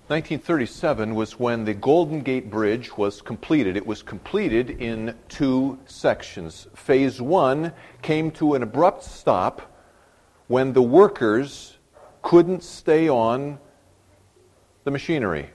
1937 was when the Golden Gate Bridge was completed. It was completed in two sections. Phase 1 came to an abrupt stop when the workers couldn't stay on the machinery.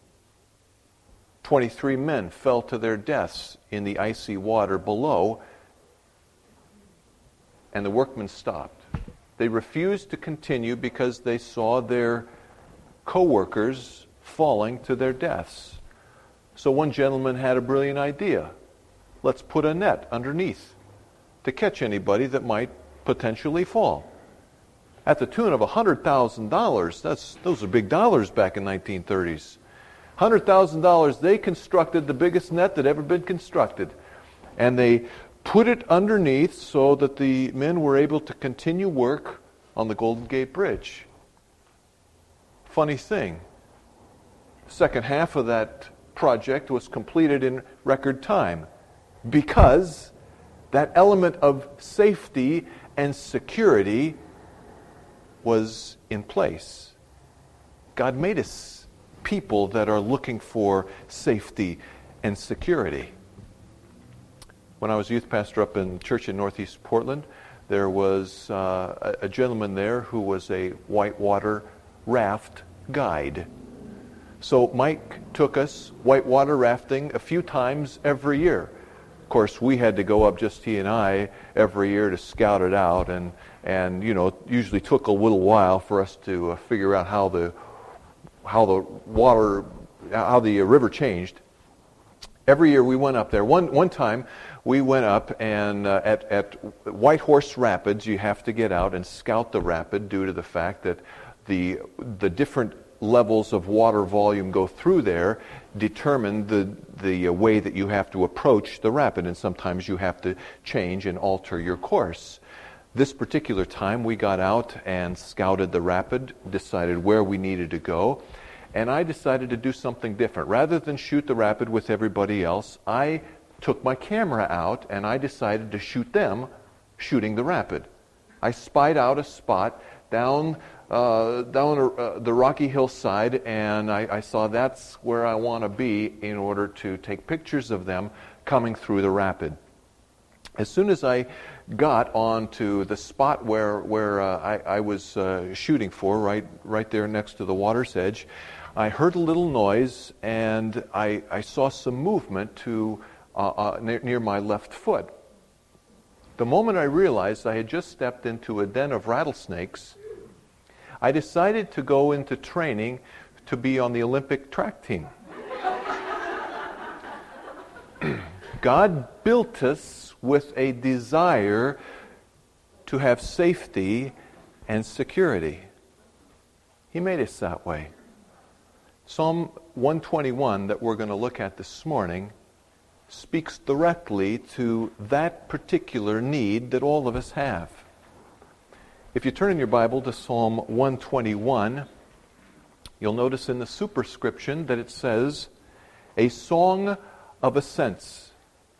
23 men fell to their deaths in the icy water below, and the workmen stopped. They refused to continue because they saw their co-workers falling to their deaths. So one gentleman had a brilliant idea. Let's put a net underneath to catch anybody that might potentially fall. At the tune of $100,000, those are big dollars back in 1930s. $100,000, they constructed the biggest net that ever been constructed. And they put it underneath so that the men were able to continue work on the Golden Gate Bridge. Funny thing, the second half of that project was completed in record time because that element of safety and security was in place. God made us people that are looking for safety and security. When I was youth pastor up in church in Northeast Portland, there was a gentleman there who was a whitewater raft guide. So Mike took us whitewater rafting a few times every year. Of course, we had to go up, just he and I, every year to scout it out, and you know, it usually took a little while for us to figure out how the river changed. Every year we went up there. One time we went up, and at White Horse Rapids, you have to get out and scout the rapid due to the fact that the different levels of water volume go through there determine the way that you have to approach the rapid, and sometimes you have to change and alter your course. This particular time we got out and scouted the rapid, decided where we needed to go, and I decided to do something different. Rather than shoot the rapid with everybody else, I took my camera out and I decided to shoot them shooting the rapid. I spied out a spot down the rocky hillside, and I saw that's where I want to be in order to take pictures of them coming through the rapid. As soon as I got onto the spot where I was shooting for, right there next to the water's edge, I heard a little noise, and I saw some movement near my left foot. The moment I realized I had just stepped into a den of rattlesnakes, I decided to go into training to be on the Olympic track team. God built us with a desire to have safety and security. He made us that way. Psalm 121 that we're going to look at this morning speaks directly to that particular need that all of us have. If you turn in your Bible to Psalm 121, you'll notice in the superscription that it says, "A song of ascents."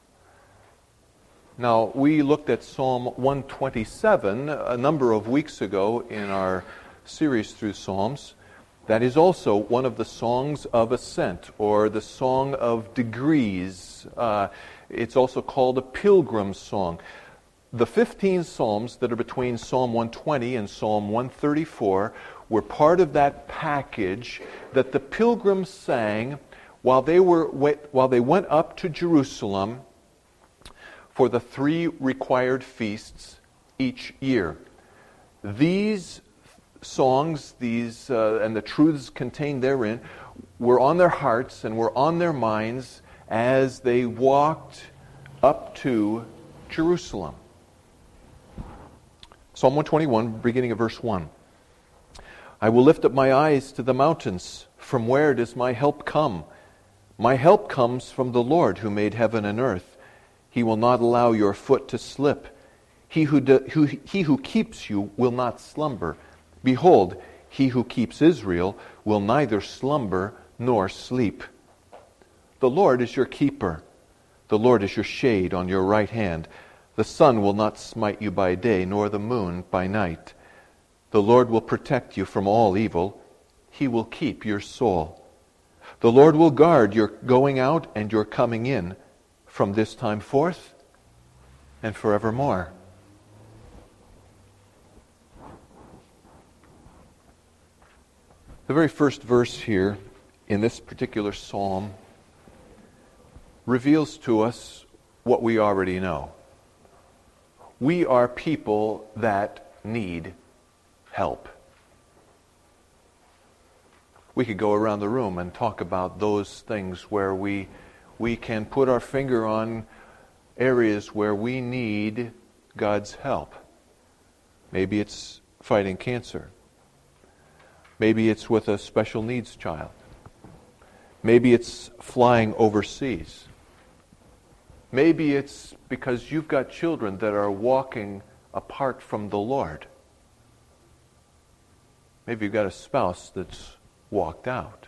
Now, we looked at Psalm 127 a number of weeks ago in our series through Psalms. That is also one of the songs of ascent, or the song of degrees. It's also called a pilgrim song. The 15 psalms that are between Psalm 120 and Psalm 134 were part of that package that the pilgrims sang while they went up to Jerusalem for the 3 required feasts each year. These songs, and the truths contained therein, were on their hearts and were on their minds as they walked up to Jerusalem. Psalm 121, beginning of verse 1. "I will lift up my eyes to the mountains. From where does my help come? My help comes from the Lord who made heaven and earth. He will not allow your foot to slip. He who keeps you will not slumber. Behold, he who keeps Israel will neither slumber nor sleep. The Lord is your keeper. The Lord is your shade on your right hand. The sun will not smite you by day, nor the moon by night. The Lord will protect you from all evil. He will keep your soul. The Lord will guard your going out and your coming in from this time forth and forevermore. The very first verse here in this particular psalm reveals to us what we already know. We are people that need help. We could go around the room and talk about those things where we can put our finger on areas where we need God's help. Maybe it's fighting cancer. Maybe it's with a special needs child. Maybe it's flying overseas. Maybe it's because you've got children that are walking apart from the Lord. Maybe you've got a spouse that's walked out.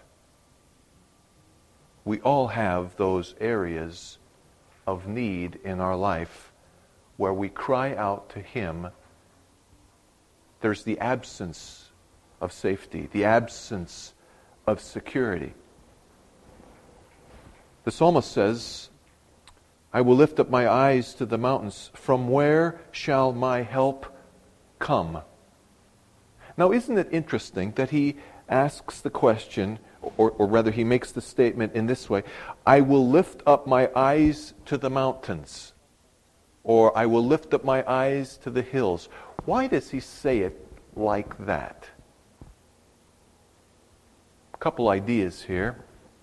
We all have those areas of need in our life where we cry out to Him. There's the absence of safety, the absence of security. The psalmist says, I will lift up my eyes to the mountains. From where shall my help come? Now, isn't it interesting that he asks the question, or rather he makes the statement in this way, I will lift up my eyes to the mountains, or I will lift up my eyes to the hills. Why does he say it like that? A couple ideas here.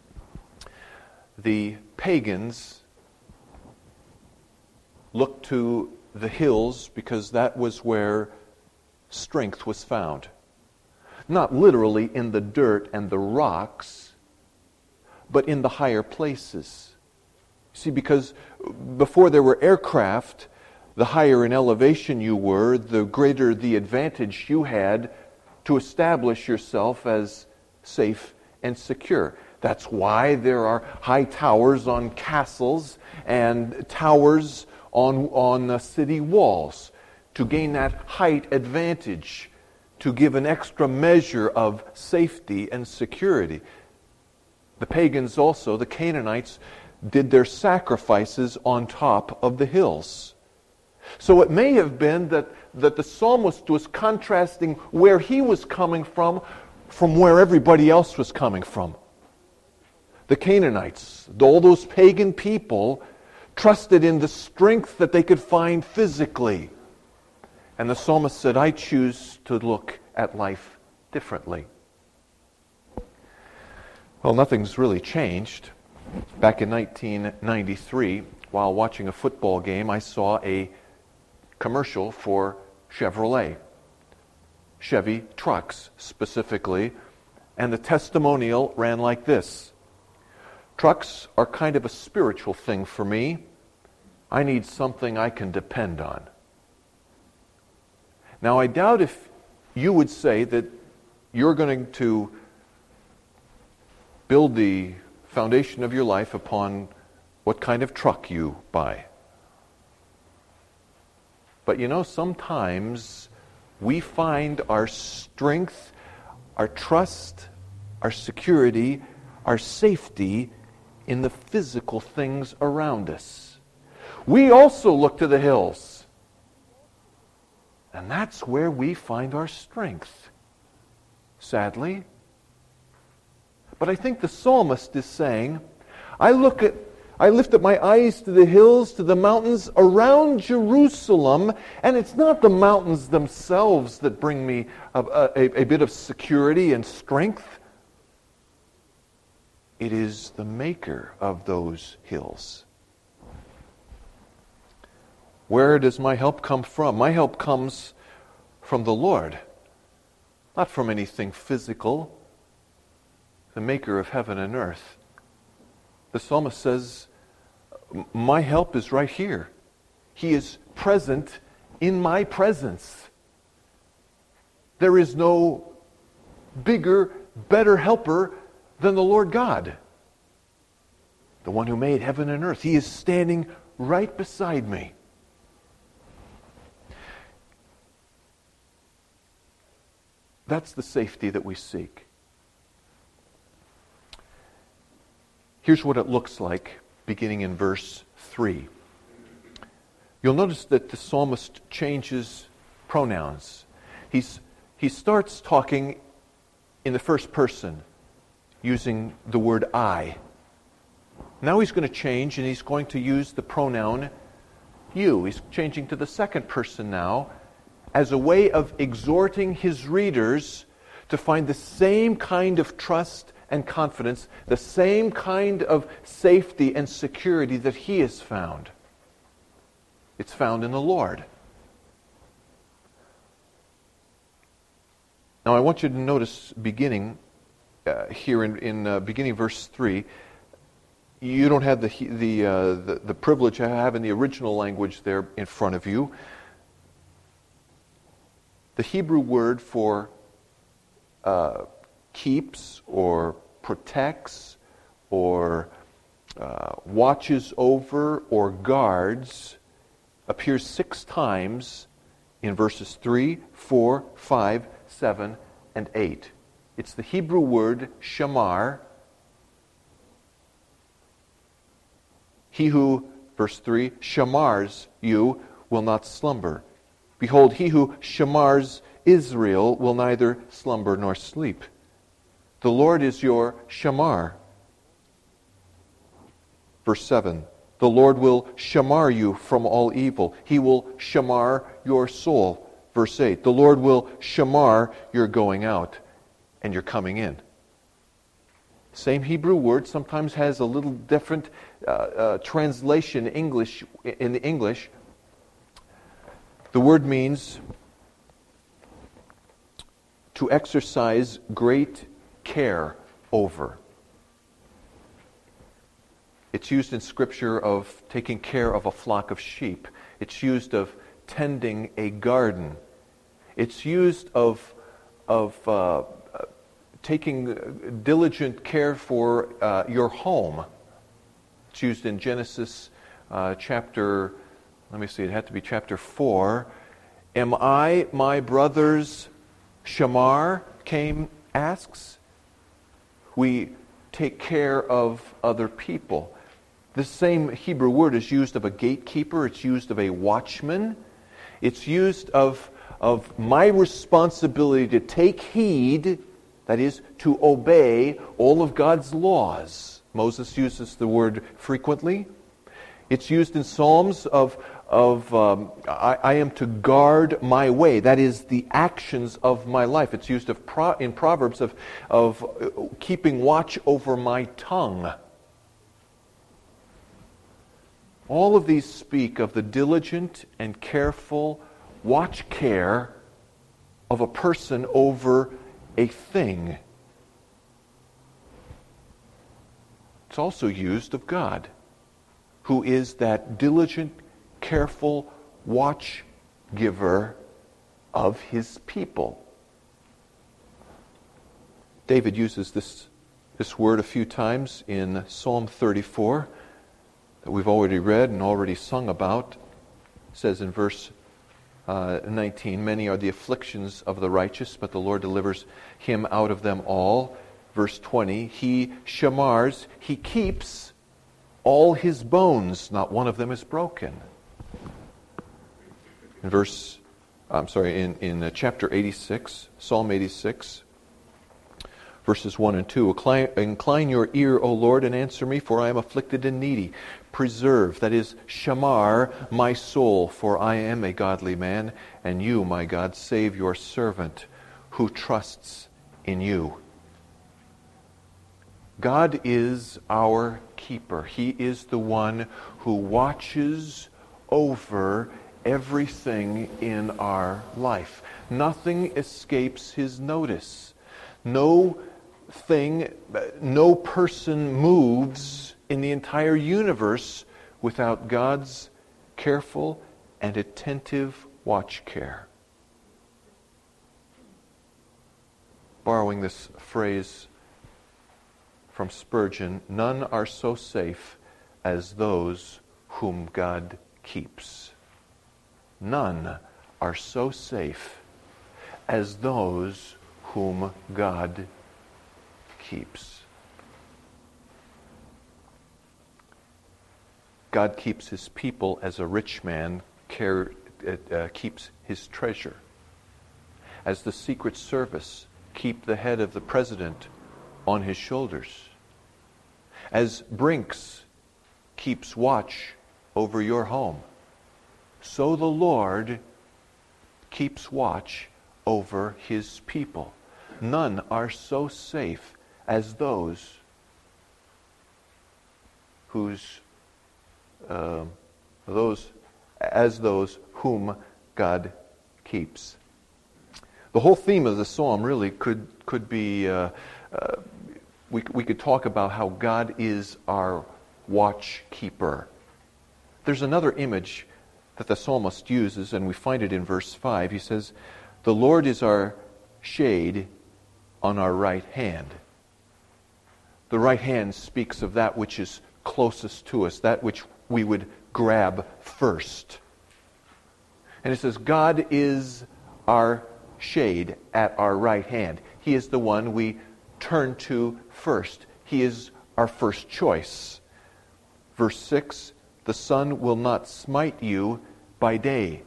The pagans looked to the hills because that was where strength was found. Not literally in the dirt and the rocks, but in the higher places. See, because before there were aircraft, the higher in elevation you were, the greater the advantage you had to establish yourself as safe and secure. That's why there are high towers on castles and towers on city walls, to gain that height advantage, to give an extra measure of safety and security. The pagans also, the Canaanites, did their sacrifices on top of the hills. So it may have been that the psalmist was contrasting where he was coming from where everybody else was coming from. The Canaanites, all those pagan people, trusted in the strength that they could find physically. And the psalmist said, I choose to look at life differently. Well, nothing's really changed. Back in 1993, while watching a football game, I saw a commercial for Chevrolet. Chevy trucks, specifically. And the testimonial ran like this. Trucks are kind of a spiritual thing for me. I need something I can depend on. Now, I doubt if you would say that you're going to build the foundation of your life upon what kind of truck you buy. But you know, sometimes we find our strength, our trust, our security, our safety in the physical things around us. We also look to the hills. And that's where we find our strength, sadly. But I think the psalmist is saying, I lift up my eyes to the hills, to the mountains around Jerusalem, and it's not the mountains themselves that bring me a bit of security and strength. It is the maker of those hills. Where does my help come from? My help comes from the Lord, not from anything physical, the maker of heaven and earth. The psalmist says, my help is right here. He is present in my presence. There is no bigger, better helper than the Lord God, the one who made heaven and earth. He is standing right beside me. That's the safety that we seek. Here's what it looks like, beginning in verse 3. You'll notice that the psalmist changes pronouns. He starts talking in the first person, using the word I. Now he's going to change, and he's going to use the pronoun you. He's changing to the second person now, as a way of exhorting his readers to find the same kind of trust and confidence, the same kind of safety and security that he has found. It's found in the Lord. Now I want you to notice beginning here in beginning verse 3, you don't have the privilege I have in the original language there in front of you. The Hebrew word for keeps or protects or watches over or guards appears 6 times in verses 3, 4, 5, 7, and 8. It's the Hebrew word shamar. He who, verse 3, shamars you will not slumber. Behold, he who shamars Israel will neither slumber nor sleep. The Lord is your shamar. Verse 7, the Lord will shamar you from all evil. He will shamar your soul. Verse 8, the Lord will shamar your going out and your coming in. Same Hebrew word, sometimes has a little different translation in the English. The word means to exercise great care over. It's used in Scripture of taking care of a flock of sheep. It's used of tending a garden. It's used of taking diligent care for your home. It's used in Genesis chapter, it had to be chapter 4. Am I my brother's shamar? Cain asks. We take care of other people. The same Hebrew word is used of a gatekeeper. It's used of a watchman. It's used of my responsibility to take heed, that is, to obey all of God's laws. Moses uses the word frequently. It's used in Psalms of I am to guard my way. That is the actions of my life. It's used in Proverbs of keeping watch over my tongue. All of these speak of the diligent and careful watch care of a person over a thing. It's also used of God, who is that diligent, careful watch giver of his people. David uses this word a few times in Psalm 34 that we've already read and already sung about. It says in verse 19, many are the afflictions of the righteous, but the Lord delivers him out of them all. Verse 20, he shamars, he keeps all his bones, not one of them is broken. In chapter 86, Psalm 86, verses 1 and 2, incline your ear, O Lord, and answer me, for I am afflicted and needy. Preserve, that is, shamar, my soul, for I am a godly man, and you, my God, save your servant who trusts in you. God is our keeper. He is the one who watches over everything in our life. Nothing escapes his notice. No person moves in the entire universe without God's careful and attentive watch care. Borrowing this phrase from Spurgeon, none are so safe as those whom God keeps. None are so safe as those whom God keeps. God keeps his people as a rich man keeps his treasure. As the Secret Service keep the head of the president on his shoulders. As Brinks keeps watch over your home, so the Lord keeps watch over his people. None are so safe as those whom God keeps. The whole theme of the psalm really could be, we could talk about how God is our watchkeeper. There's another image that the psalmist uses, and we find it in verse 5. He says, "The Lord is our shade on our right hand." The right hand speaks of that which is closest to us, that which we would grab first. And it says, God is our shade at our right hand. He is the one we turn to first. He is our first choice. Verse 6, "The sun will not smite you by day."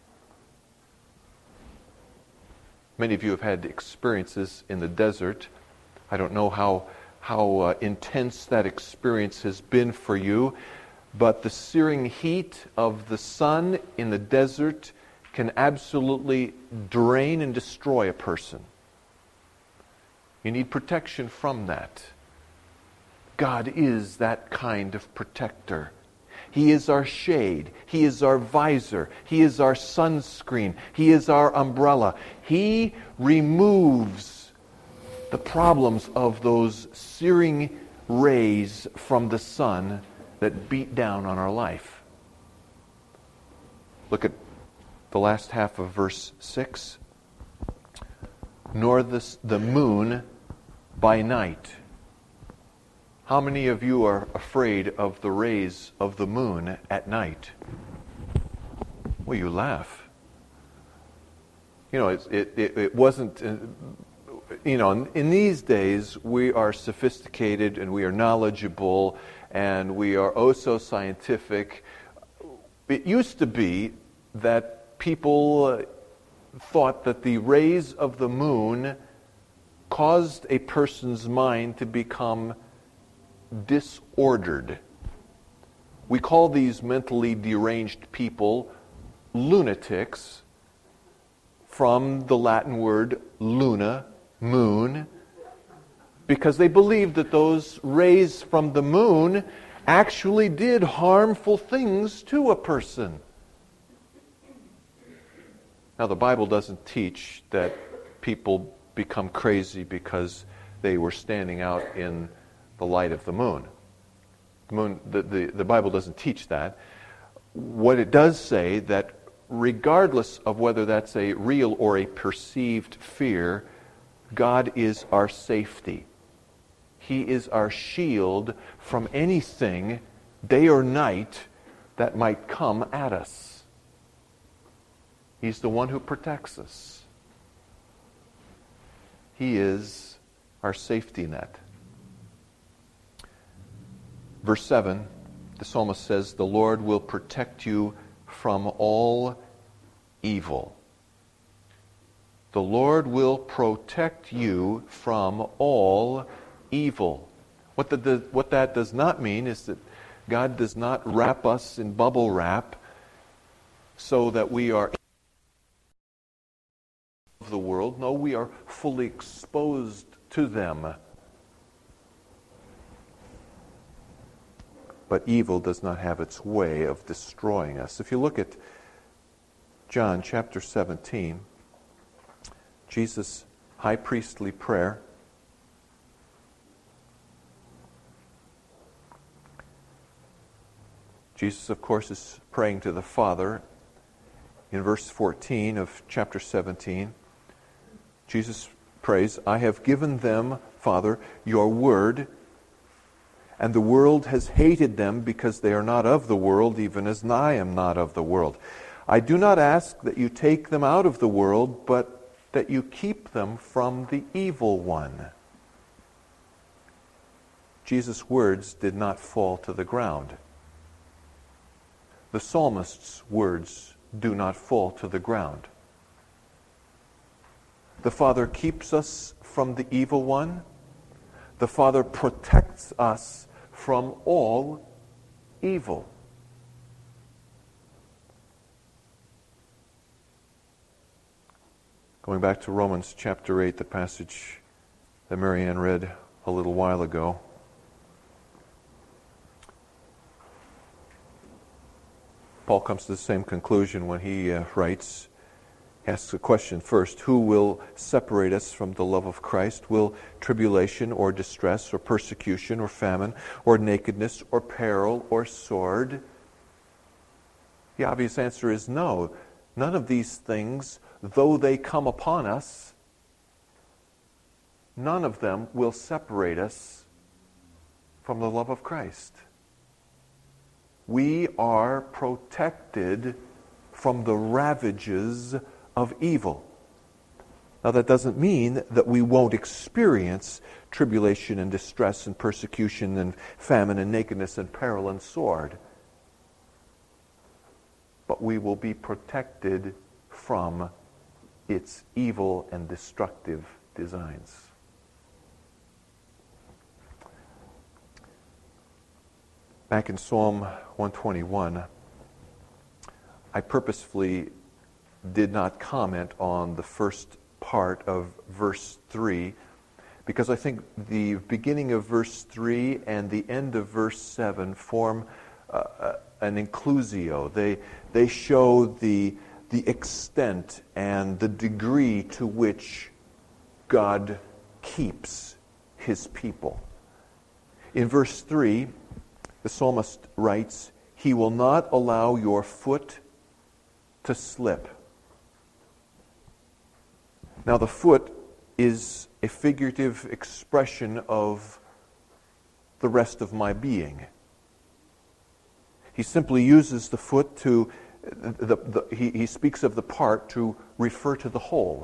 Many of you have had experiences in the desert. I don't know how intense that experience has been for you, but the searing heat of the sun in the desert can absolutely drain and destroy a person. You need protection from that. God is that kind of protector. He is our shade. He is our visor. He is our sunscreen. He is our umbrella. He removes the problems of those searing rays from the sun that beat down on our life. Look at the last half of verse 6. "Nor the moon by night." How many of you are afraid of the rays of the moon at night? Well, you laugh. You know, it wasn't, you know, in these days we are sophisticated and we are knowledgeable and we are oh so scientific. It used to be that people thought that the rays of the moon caused a person's mind to become disordered. We call these mentally deranged people lunatics, from the Latin word luna, moon, because they believed that those rays from the moon actually did harmful things to a person. Now, the Bible doesn't teach that people become crazy because they were standing out in the light of the moon. The Bible doesn't teach that. What it does say, that regardless of whether that's a real or a perceived fear, God is our safety. He is our shield from anything, day or night, that might come at us. He's the one who protects us. He is our safety net. Verse 7, the psalmist says, "The Lord will protect you from all evil." The Lord will protect you from all evil. What that does not mean is that God does not wrap us in bubble wrap so that we are of the world. No, we are fully exposed to them. But evil does not have its way of destroying us. If you look at John chapter 17, Jesus' high priestly prayer, Jesus, of course, is praying to the Father. In verse 14 of chapter 17, Jesus prays, "I have given them, Father, your word, and the world has hated them because they are not of the world, even as I am not of the world. I do not ask that you take them out of the world, but that you keep them from the evil one." Jesus' words did not fall to the ground. the psalmist's words do not fall to the ground. The Father keeps us from the evil one. The Father protects us from all evil. Going back to Romans chapter 8, the passage that Marianne read a little while ago. Paul comes to the same conclusion when he asks a question first. Who will separate us from the love of Christ? Will tribulation or distress or persecution or famine or nakedness or peril or sword? The obvious answer is no. None of these things, though they come upon us, none of them will separate us from the love of Christ. We are protected from the ravages of evil. Now that doesn't mean that we won't experience tribulation and distress and persecution and famine and nakedness and peril and sword. But we will be protected from its evil and destructive designs. Back in Psalm 121, I purposefully did not comment on the first part of verse 3 because I think the beginning of verse 3 and the end of verse 7 form an inclusio. They show the extent and the degree to which God keeps his people. In verse 3, the psalmist writes, "He will not allow your foot to slip." Now the foot is a figurative expression of the rest of my being. He simply uses the foot to, he speaks of the part to refer to the whole.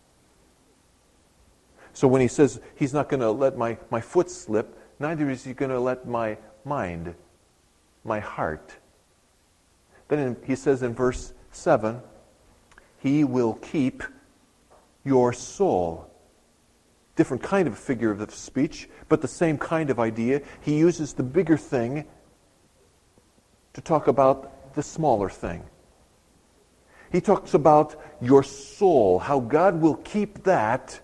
So when he says he's not going to let my foot slip, neither is he going to let my mind, my heart. Then he says in verse 7, he will keep your soul. Different kind of figure of speech, but the same kind of idea. He uses the bigger thing to talk about the smaller thing. He talks about your soul, how God will keep that.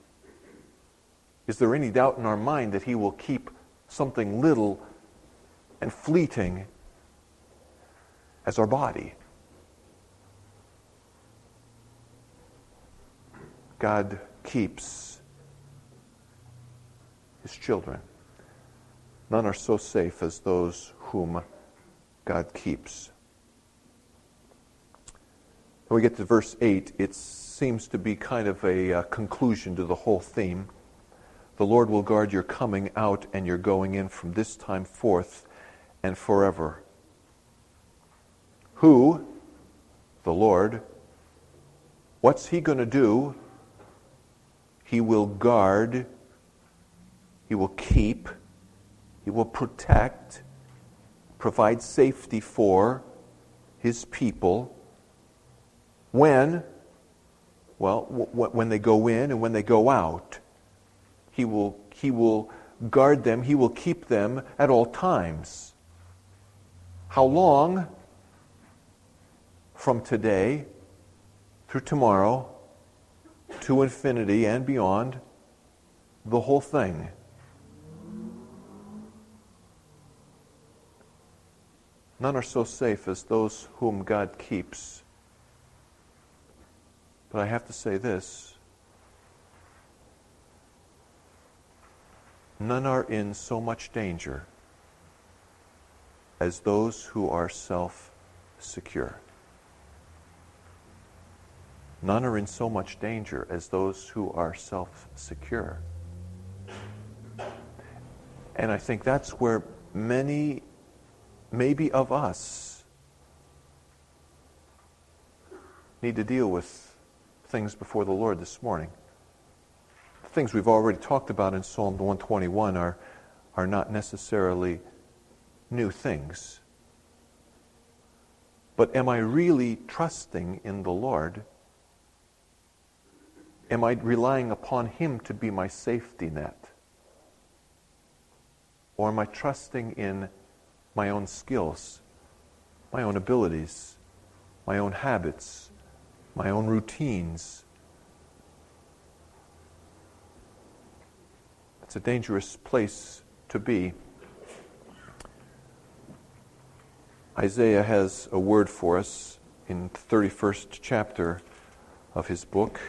Is there any doubt in our mind that he will keep something little and fleeting as our body? God keeps his children. None are so safe as those whom God keeps. When we get to verse 8, it seems to be kind of a conclusion to the whole theme. The Lord will guard your coming out and your going in from this time forth and forever. Who? The Lord. What's he going to do? He will guard, he will keep, he will protect, provide safety for his people. When? Well, when they go in and when they go out. He will guard them, he will keep them at all times. How long? From today through tomorrow, to infinity and beyond, the whole thing. None are so safe as those whom God keeps. But I have to say this. None are in so much danger as those who are self-secure. None are in so much danger as those who are self-secure. And I think that's where many, maybe of us, need to deal with things before the Lord this morning. The things we've already talked about in Psalm 121 are not necessarily new things. But am I really trusting in the Lord? Am I relying upon Him to be my safety net? Or am I trusting in my own skills, my own abilities, my own habits, my own routines? It's a dangerous place to be. Isaiah has a word for us in the 31st chapter of his book.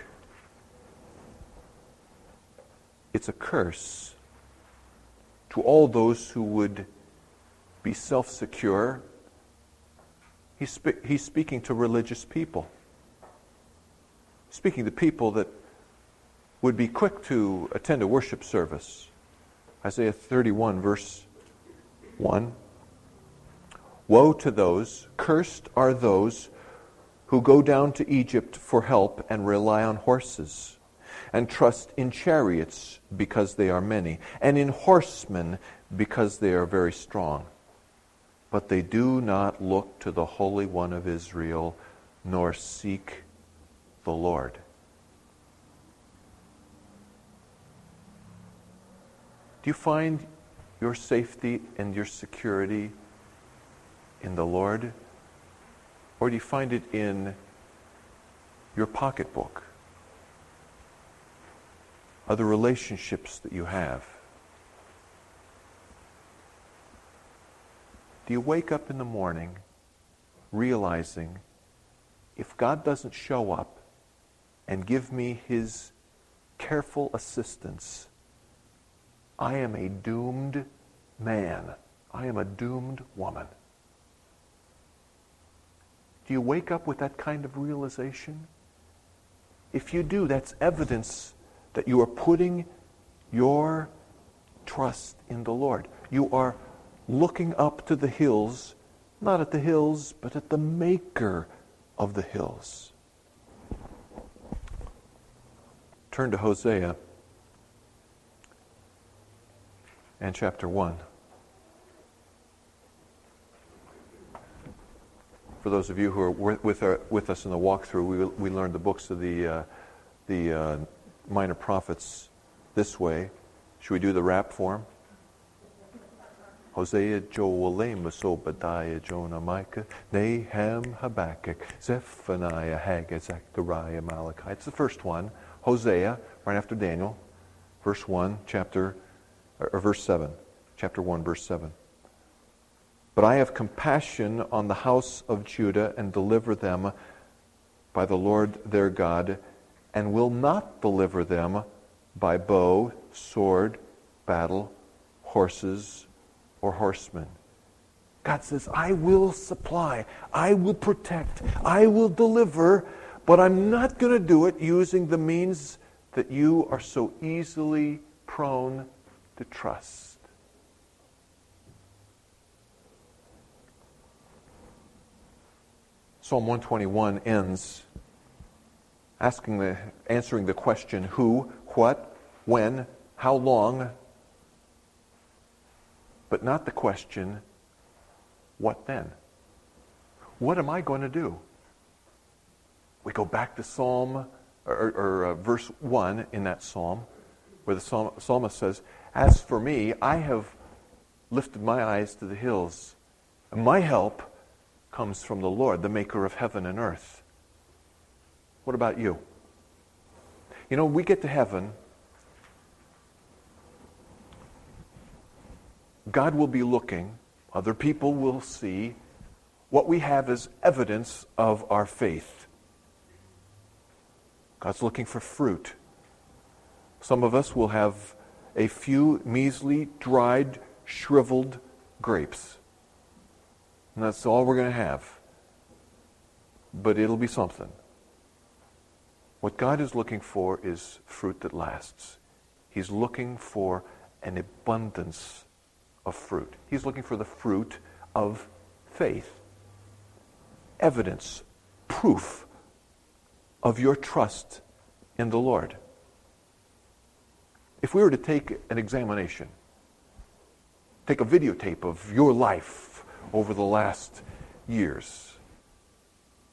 It's a curse to all those who would be self-secure. He's speaking to religious people. Speaking to people that would be quick to attend a worship service. Isaiah 31, verse 1. Woe to those, cursed are those who go down to Egypt for help and rely on horses, and trust in chariots because they are many, and in horsemen because they are very strong. But they do not look to the Holy One of Israel, nor seek the Lord. Do you find your safety and your security in the Lord? Or do you find it in your pocketbook? Other relationships that you have? Do you wake up in the morning realizing if God doesn't show up and give me His careful assistance, I am a doomed man. I am a doomed woman. Do you wake up with that kind of realization? If you do, that's evidence that you are putting your trust in the Lord. You are looking up to the hills, not at the hills, but at the Maker of the hills. Turn to Hosea and chapter 1. For those of you who are with us in the walkthrough, we learned the books of the minor prophets this way. Should we do the rap form? Hosea, Joel, Amos, Obadiah, Jonah, Micah, Nahum, Habakkuk, Zephaniah, Haggai, Zechariah, Malachi. It's the first one. Hosea, right after Daniel, verse 1, verse 7. Chapter 1, verse 7. But I have compassion on the house of Judah and deliver them by the Lord their God, and will not deliver them by bow, sword, battle, horses, or horsemen. God says, I will supply, I will protect, I will deliver, but I'm not going to do it using the means that you are so easily prone to trust. Psalm 121 ends answering the question, who, what, when, how long, but not the question, what then? What am I going to do? We go back to Psalm, or verse 1 in that psalm, where the psalmist says, as for me, I have lifted my eyes to the hills, and my help comes from the Lord, the maker of heaven and earth. What about you? You know, we get to heaven, God will be looking, other people will see, what we have as evidence of our faith. God's looking for fruit. Some of us will have a few measly, dried, shriveled grapes. And that's all we're going to have. But it'll be something. What God is looking for is fruit that lasts. He's looking for an abundance of fruit. He's looking for the fruit of faith. Evidence, proof of your trust in the Lord. If we were to take an examination, take a videotape of your life over the last years,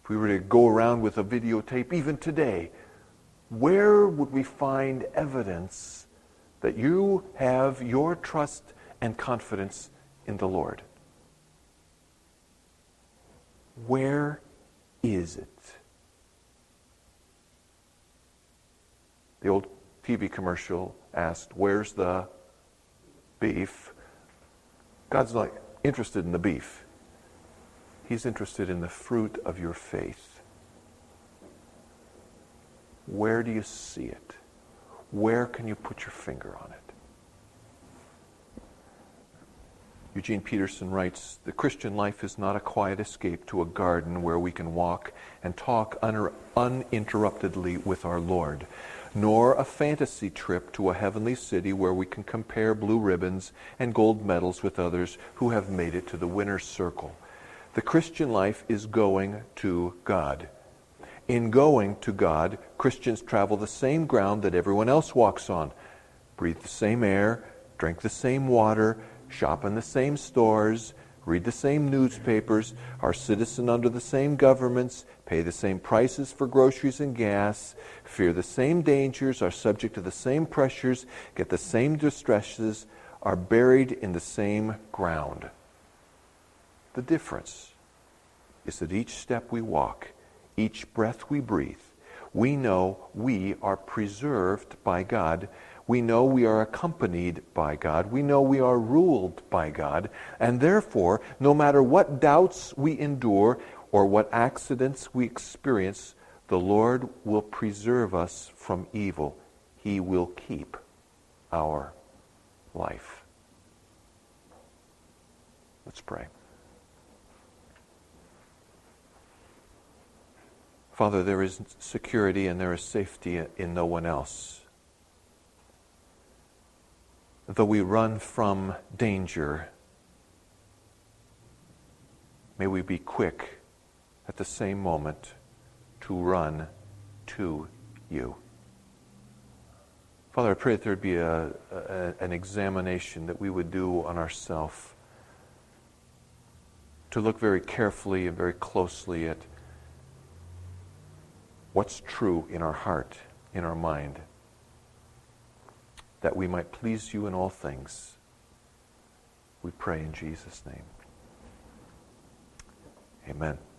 if we were to go around with a videotape even today, where would we find evidence that you have your trust and confidence in the Lord? Where is it? The old TV commercial asked, "Where's the beef?" God's not interested in the beef. He's interested in the fruit of your faith. Where do you see it? Where can you put your finger on it? Eugene Peterson writes, "The Christian life is not a quiet escape to a garden where we can walk and talk uninterruptedly with our Lord, nor a fantasy trip to a heavenly city where we can compare blue ribbons and gold medals with others who have made it to the winner's circle. The Christian life is going to God. In going to God, Christians travel the same ground that everyone else walks on, breathe the same air, drink the same water, shop in the same stores, read the same newspapers, are citizen under the same governments, pay the same prices for groceries and gas, fear the same dangers, are subject to the same pressures, get the same distresses, are buried in the same ground. The difference is that each step we walk, each breath we breathe, we know we are preserved by God. We know we are accompanied by God. We know we are ruled by God. And therefore, no matter what doubts we endure or what accidents we experience, the Lord will preserve us from evil. He will keep our life." Let's pray. Father, there is security and there is safety in no one else. Though we run from danger, may we be quick at the same moment to run to you. Father, I pray that there would be an examination that we would do on ourselves, to look very carefully and very closely at what's true in our heart, in our mind, that we might please you in all things. We pray in Jesus' name. Amen.